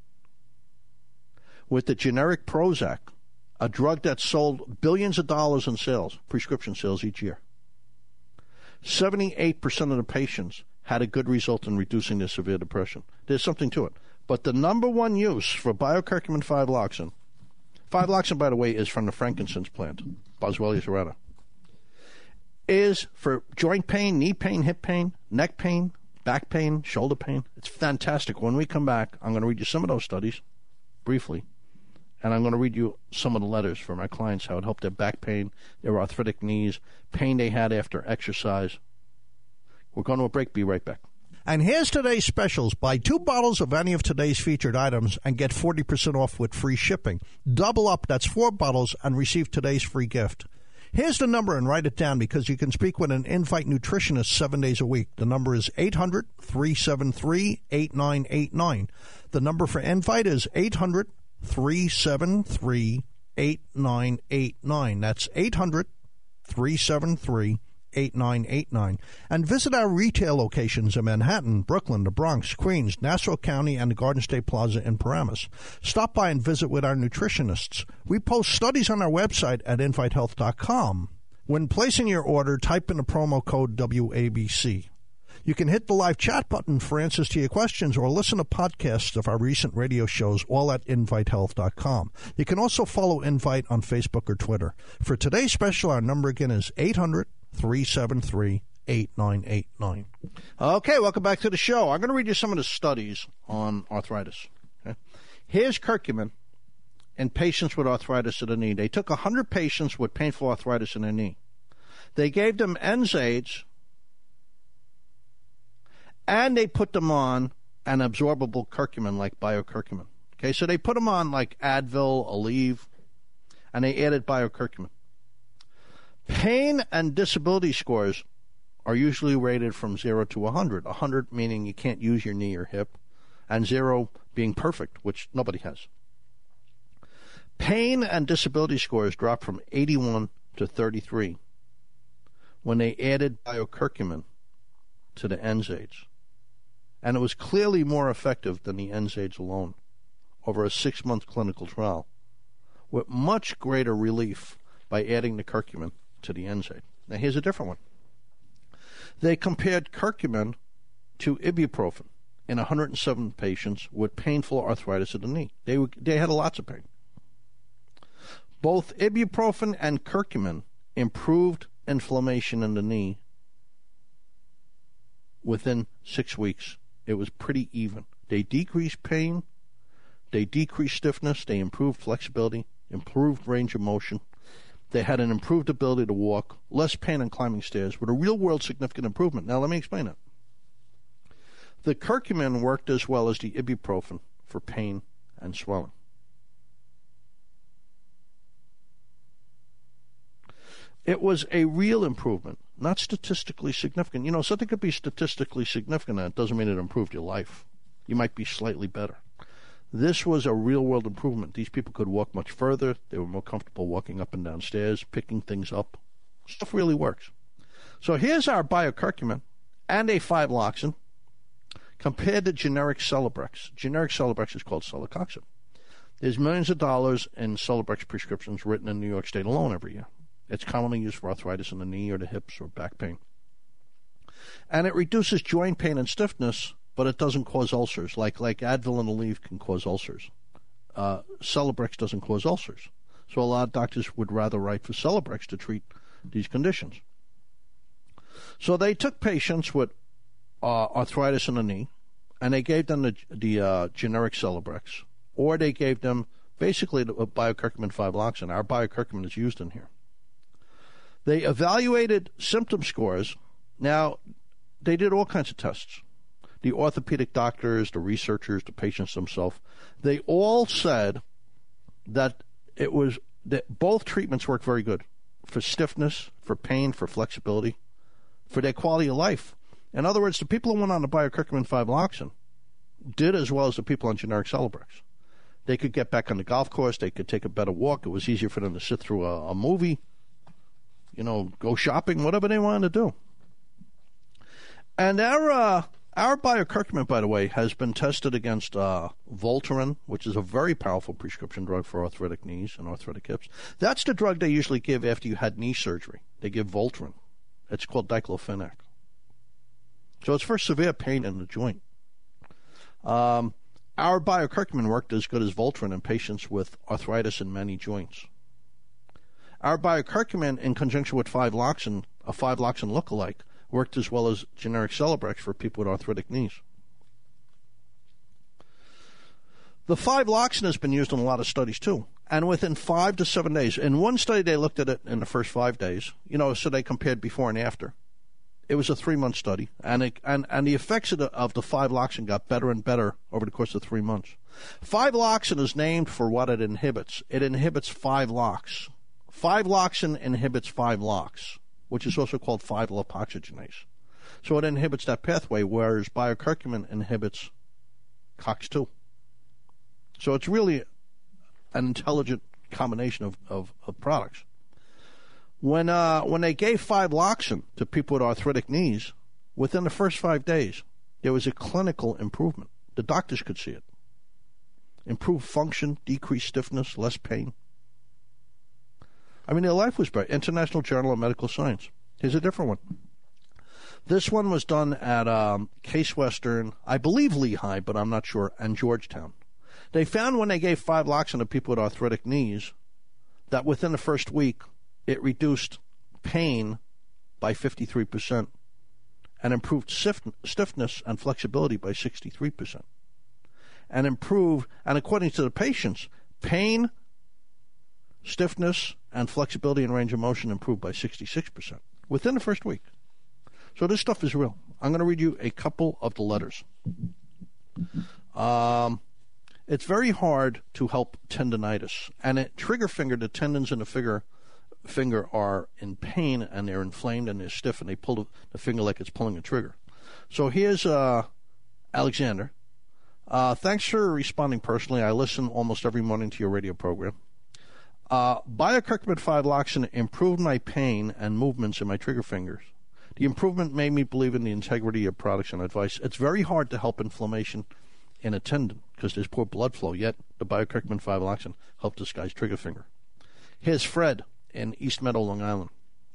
with the generic Prozac, a drug that sold billions of dollars in sales, prescription sales each year, seventy-eight percent of the patients had a good result in reducing their severe depression. There's something to it. But the number one use for biocurcumin five loxin, five loxin, by the way, is from the frankincense plant, Boswellia serrata, is for joint pain, knee pain, hip pain, neck pain, back pain, shoulder pain. It's fantastic. When we come back, I'm going to read you some of those studies briefly, and I'm going to read you some of the letters from my clients, how it helped their back pain, their arthritic knees, pain they had after exercise. We're going to a break. Be right back. And here's today's specials. Buy two bottles of any of today's featured items and get forty percent off with free shipping. Double up, that's four bottles, and receive today's free gift. Here's the number, and write it down because you can speak with an Invite nutritionist seven days a week. The number is eight hundred, three seven three, eight nine eight nine. The number for Invite is eight hundred, three seven three, eight nine eight nine. That's eight hundred, three seven three, eight nine eight nine. And visit our retail locations in Manhattan, Brooklyn, the Bronx, Queens, Nassau County, and the Garden State Plaza in Paramus. Stop by and visit with our nutritionists. We post studies on our website at invite health dot com. When placing your order, type in the promo code W A B C. You can hit the live chat button for answers to your questions or listen to podcasts of our recent radio shows, all at invite health dot com. You can also follow Invite on Facebook or Twitter. For today's special, our number again is eight hundred, three seven three, eight nine eight nine. Okay, welcome back to the show. I'm going to read you some of the studies on arthritis. Okay? Here's curcumin in patients with arthritis of the knee. They took one hundred patients with painful arthritis in their knee. They gave them N SAIDs, and they put them on an absorbable curcumin like biocurcumin. Okay, so they put them on like Advil, Aleve, and they added biocurcumin. Pain and disability scores are usually rated from zero to one hundred. one hundred meaning you can't use your knee or hip, and zero being perfect, which nobody has. Pain and disability scores dropped from eighty-one to thirty-three when they added biocurcumin to the N SAIDs. And it was clearly more effective than the N SAIDs alone over a six-month clinical trial, with much greater relief by adding the curcumin to the N SAID. Now, here's a different one. They compared curcumin to ibuprofen in one hundred seven patients with painful arthritis of the knee. They, were, they had lots of pain. Both ibuprofen and curcumin improved inflammation in the knee within six weeks. It was pretty even. They decreased pain, they decreased stiffness, they improved flexibility, improved range of motion. They had an improved ability to walk, less pain on climbing stairs, with a real-world significant improvement. Now, let me explain it. The curcumin worked as well as the ibuprofen for pain and swelling. It was a real improvement, not statistically significant. You know, something could be statistically significant, and it doesn't mean it improved your life. You might be slightly better. This was a real-world improvement. These people could walk much further. They were more comfortable walking up and down stairs, picking things up. Stuff really works. So here's our biocurcumin and a five loxin compared to generic Celebrex. Generic Celebrex is called celecoxib. There's millions of dollars in Celebrex prescriptions written in New York State alone every year. It's commonly used for arthritis in the knee or the hips or back pain. And it reduces joint pain and stiffness, but it doesn't cause ulcers. Like like Advil and Aleve can cause ulcers. Uh, Celebrex doesn't cause ulcers. So a lot of doctors would rather write for Celebrex to treat these conditions. So they took patients with uh, arthritis in the knee, and they gave them the, the uh, generic Celebrex, or they gave them basically the biocurcumin five loxin. Our biocurcumin is used in here. They evaluated symptom scores. Now, they did all kinds of tests. The orthopedic doctors, the researchers, the patients themselves, they all said that it was that both treatments work very good for stiffness, for pain, for flexibility, for their quality of life. In other words, the people who went on the biocurcumin five loxin did as well as the people on generic Celebrex. They could get back on the golf course. They could take a better walk. It was easier for them to sit through a, a movie, you know, go shopping, whatever they wanted to do. And our uh, our biocurcumin, by the way, has been tested against uh, Voltaren, which is a very powerful prescription drug for arthritic knees and arthritic hips. That's the drug they usually give after you had knee surgery. They give Voltaren. It's called diclofenac. So it's for severe pain in the joint. Um, our biocurcumin worked as good as Voltaren in patients with arthritis in many joints. Our biocurcumin, in conjunction with five loxin, a five loxin lookalike, worked as well as generic Celebrex for people with arthritic knees. The five loxin has been used in a lot of studies too, and within five to seven days. In one study, they looked at it in the first five days, you know, so they compared before and after. It was a three-month study, and it, and and the effects of the, of the five-loxin got better and better over the course of three months. Five-loxin is named for what it inhibits. It inhibits five LOX. Five-loxin inhibits five LOX, which is also called five-lipoxygenase. So it inhibits that pathway, whereas biocurcumin inhibits C O X two. So it's really an intelligent combination of, of, of products. When uh, when they gave five-loxin to people with arthritic knees, within the first five days, there was a clinical improvement. The doctors could see it. Improved function, decreased stiffness, less pain. I mean, their life was better. International Journal of Medical Science. Here's a different one. This one was done at um, Case Western, I believe Lehigh, but I'm not sure, and Georgetown. They found when they gave five-loxin to people with arthritic knees that within the first week, it reduced pain by fifty-three percent and improved stiffness and flexibility by sixty-three percent. And improved, and according to the patients, pain, stiffness, and flexibility and range of motion improved by sixty-six percent within the first week. So this stuff is real. I'm going to read you a couple of the letters. Um, it's very hard to help tendonitis. And at trigger finger, the tendons in the finger, finger are in pain, and they're inflamed, and they're stiff, and they pull the, the finger like it's pulling a trigger. So here's uh, Alexander. Uh, thanks for responding personally. I listen almost every morning to your radio program. Uh, Biocurcumin five-loxin improved my pain and movements in my trigger fingers. The improvement made me believe in the integrity of products and advice. It's very hard to help inflammation in a tendon because there's poor blood flow, yet the Biocurcumin five-loxin helped this guy's trigger finger. Here's Fred in East Meadow, Long Island.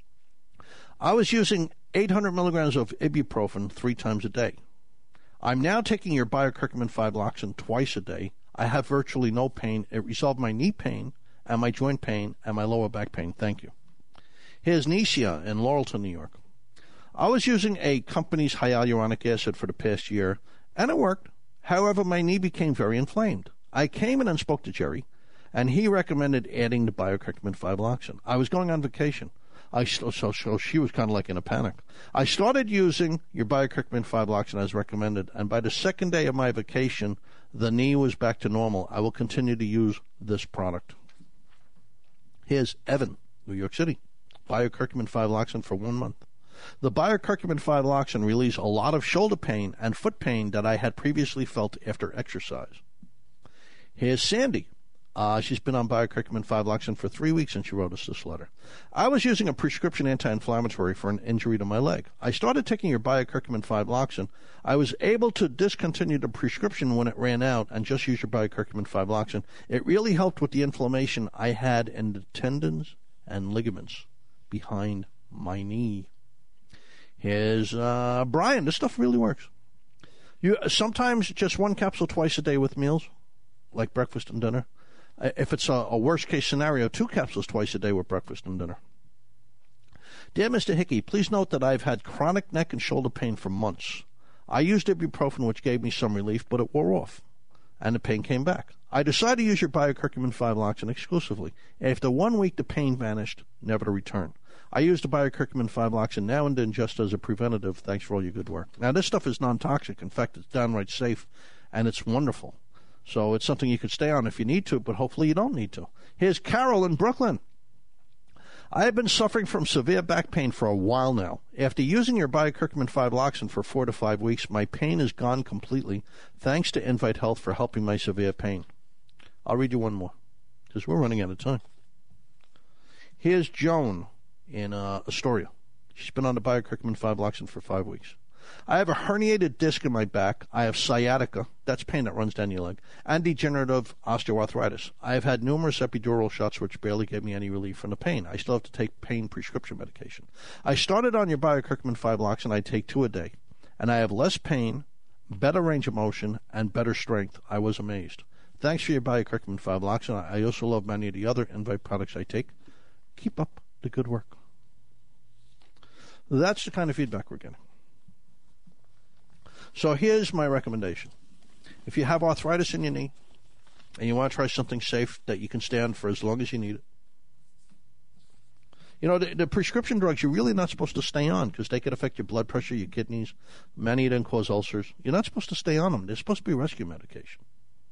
I was using eight hundred milligrams of ibuprofen three times a day. I'm now taking your Biocurcumin five-loxin twice a day. I have virtually no pain. It resolved my knee pain and my joint pain and my lower back pain. Thank you. Here's Necia in Laurelton, New York. I was using a company's hyaluronic acid for the past year, and it worked. However, my knee became very inflamed. I came in and spoke to Jerry, and he recommended adding the Biocurcumin five-loxin. I was going on vacation. I so, so, so she was kind of like in a panic. I started using your Biocurcumin five-loxin as recommended, and by the second day of my vacation, the knee was back to normal. I will continue to use this product. Here's Evan, New York City. Biocurcumin five-loxin for one month. The Biocurcumin five-loxin relieves a lot of shoulder pain and foot pain that I had previously felt after exercise. Here's Sandy. Uh, she's been on Biocurcumin five-loxin for three weeks and she wrote us this letter. I was using a prescription anti-inflammatory for an injury to my leg. I started taking your Biocurcumin five-loxin. I was able to discontinue the prescription when it ran out and just use your Biocurcumin five-loxin. It really helped with the inflammation I had in the tendons and ligaments behind my knee. Here's uh, Brian. This stuff really works. You sometimes just one capsule twice a day with meals, like breakfast and dinner. If it's a, a worst-case scenario, two capsules twice a day with breakfast and dinner. Dear Mister Hickey, please note that I've had chronic neck and shoulder pain for months. I used ibuprofen, which gave me some relief, but it wore off, and the pain came back. I decided to use your Biocurcumin five-loxin exclusively. After one week, the pain vanished, never to return. I use the Biocurcumin five-loxin now and then just as a preventative. Thanks for all your good work. Now, this stuff is non-toxic. In fact, it's downright safe, and it's wonderful. So it's something you could stay on if you need to, but hopefully you don't need to. Here's Carol in Brooklyn. I have been suffering from severe back pain for a while now. After using your Biocurcumin five-loxin for four to five weeks, my pain is gone completely. Thanks to Invite Health for helping my severe pain. I'll read you one more, because we're running out of time. Here's Joan in uh, Astoria. She's been on the Biocurcumin five-loxin for five weeks. I have a herniated disc in my back. I have sciatica, that's pain that runs down your leg, and degenerative osteoarthritis. I have had numerous epidural shots which barely gave me any relief from the pain. I still have to take pain prescription medication. I started on your Biocurcumin five-loxin. I take two a day, and I have less pain, better range of motion, and better strength. I was amazed. Thanks for your Biocurcumin five-loxin. I also love many of the other Invite products I take. Keep up the good work. That's the kind of feedback we're getting. So here's my recommendation. If you have arthritis in your knee and you want to try something safe that you can stand for as long as you need it, You know, the, the prescription drugs you're really not supposed to stay on because they could affect your blood pressure, your kidneys. Many of them cause ulcers. You're not supposed to stay on them. They're supposed to be rescue medication.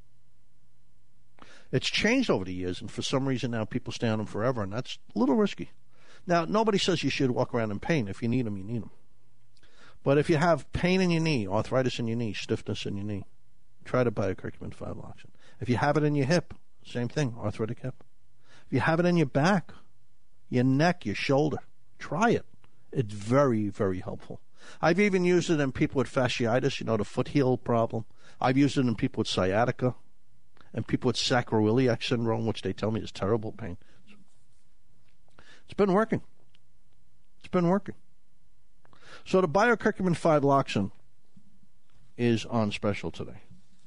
It's changed over the years, and for some reason now people stay on them forever, and that's a little risky. Now, nobody says you should walk around in pain. If you need them, you need them. But if you have pain in your knee, arthritis in your knee, stiffness in your knee, try the Biocurcumin five Loxin. If you have it in your hip, same thing, arthritic hip. If you have it in your back, your neck, your shoulder, try it. It's very, very helpful. I've even used it in people with fasciitis, you know, the foot heel problem. I've used it in people with sciatica and people with sacroiliac syndrome, which they tell me is terrible pain. It's been working. It's been working. So the Biocurcumin five Loxin is on special today,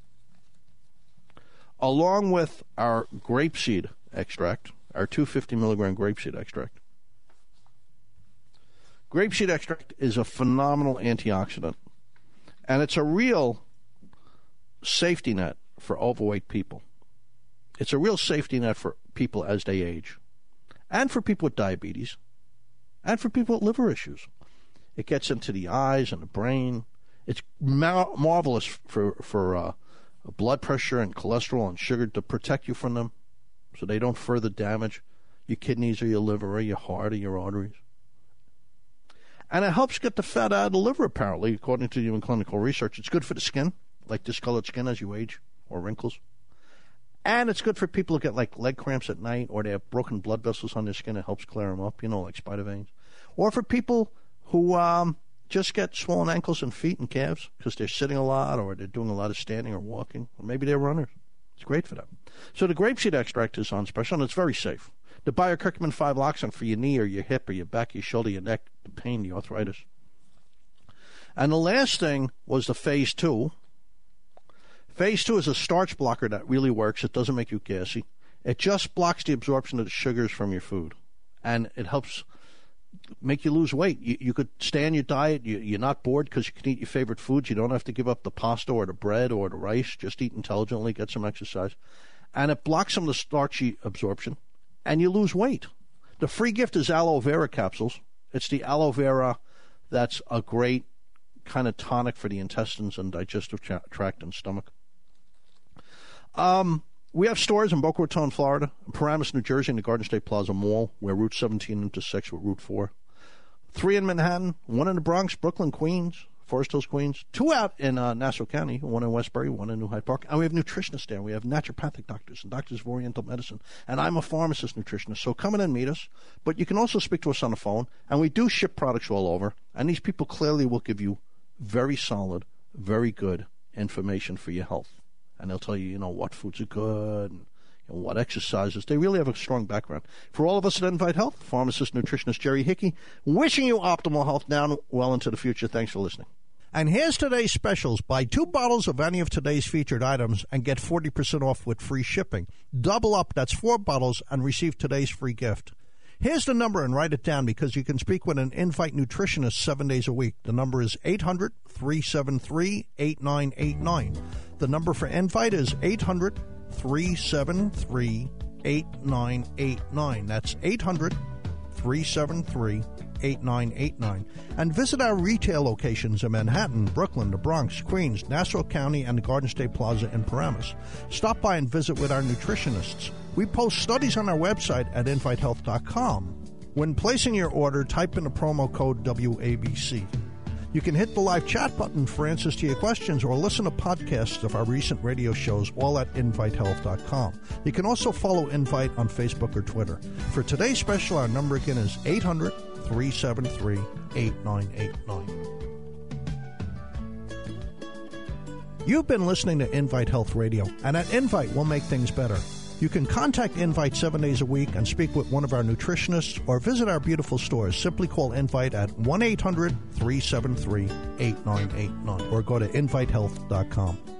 along with our grapeseed extract, our two hundred fifty milligram grapeseed extract. Grapeseed extract is a phenomenal antioxidant, and it's a real safety net for overweight people. It's a real safety net for people as they age, and for people with diabetes, and for people with liver issues. It gets into the eyes and the brain. It's mar- marvelous for, for uh, blood pressure and cholesterol and sugar to protect you from them so they don't further damage your kidneys or your liver or your heart or your arteries. And it helps get the fat out of the liver, apparently, according to human clinical research. It's good for the skin, like discolored skin as you age, or wrinkles. And it's good for people who get like leg cramps at night, or they have broken blood vessels on their skin. It helps clear them up, you know, like spider veins. Or for people who um, just get swollen ankles and feet and calves because they're sitting a lot, or they're doing a lot of standing or walking, or maybe they're runners. It's great for them. So the grapeseed extract is on special, and it's very safe. The Biocurcumin five Loxin for your knee or your hip or your back, your shoulder, your neck, the pain, the arthritis. And the last thing was the phase two. Phase two is a starch blocker that really works. It doesn't make you gassy. It just blocks the absorption of the sugars from your food, and it helps make you lose weight. You, you could stay on your diet. You, you're not bored because you can eat your favorite foods. You don't have to give up the pasta or the bread or the rice. Just eat intelligently, get some exercise. And it blocks some of the starchy absorption, and you lose weight. The free gift is aloe vera capsules. It's the aloe vera that's a great kind of tonic for the intestines and digestive tra- tract and stomach. Um... We have stores in Boca Raton, Florida, Paramus, New Jersey, in the Garden State Plaza Mall, where Route seventeen intersects with Route four. Three in Manhattan, one in the Bronx, Brooklyn, Queens, Forest Hills, Queens. Two out in uh, Nassau County, one in Westbury, one in New Hyde Park. And we have nutritionists there. We have naturopathic doctors and doctors of Oriental medicine. And I'm a pharmacist nutritionist, so come in and meet us. But you can also speak to us on the phone. And we do ship products all over. And these people clearly will give you very solid, very good information for your health. And they'll tell you, you know, what foods are good and you know, what exercises. They really have a strong background. For all of us at Invite Health, pharmacist, nutritionist Jerry Hickey, wishing you optimal health now well into the future. Thanks for listening. And here's today's specials. Buy two bottles of any of today's featured items and get forty percent off with free shipping. Double up, that's four bottles, and receive today's free gift. Here's the number, and write it down because you can speak with an Invite nutritionist seven days a week. The number is eight hundred, three seven three, eight nine eight nine. The number for Invite is eight hundred, three seven three, eight nine eight nine. That's eight hundred, three seven three, eight nine eight nine. And visit our retail locations in Manhattan, Brooklyn, the Bronx, Queens, Nassau County, and the Garden State Plaza in Paramus. Stop by and visit with our nutritionists. We post studies on our website at invite health dot com. When placing your order, type in the promo code W A B C. You can hit the live chat button for answers to your questions or listen to podcasts of our recent radio shows, all at invite health dot com. You can also follow Invite on Facebook or Twitter. For today's special, our number again is eight hundred, three seven three, eight nine eight nine. You've been listening to Invite Health Radio, and at Invite, we'll make things better. You can contact Invite seven days a week and speak with one of our nutritionists or visit our beautiful stores. Simply call Invite at one eight hundred, three seven three, eight nine eight nine or go to invite health dot com.